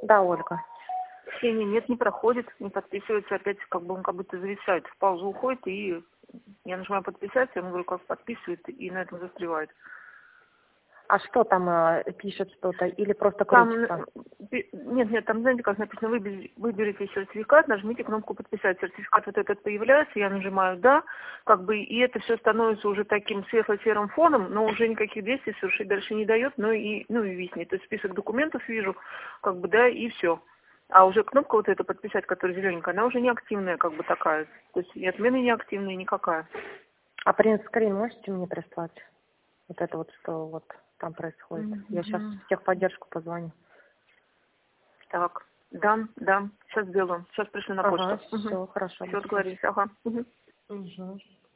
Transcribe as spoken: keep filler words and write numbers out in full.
Да, Ольга. Ксения, нет, не проходит, не подписывается, опять как бы он как будто зависает, в паузу уходит, и я нажимаю подписать, я ему говорю, как подписывает, и на этом застревает. А что там э, пишет что-то? Или просто Там, крутится? нет, нет, там, знаете, как написано, выберите, выберите сертификат, нажмите кнопку подписать. Сертификат вот этот появляется, я нажимаю «да», как бы, и это все становится уже таким светло-серым фоном, но уже никаких действий совершить дальше не дает, но и, ну и виснет. То есть список документов вижу, как бы, да, и все. А уже кнопка вот эта подписать, которая зелененькая, она уже не активная, как бы такая. То есть и отмены не активные никакая. А принт-скрин можете мне прислать? Вот это вот, что вот там происходит. Mm-hmm. Я сейчас в техподдержку позвоню. Так, да, да, сейчас сделаю. Сейчас пришли на Ага, почту. все, Угу. хорошо. Все, договорились, ага. Угу. Угу.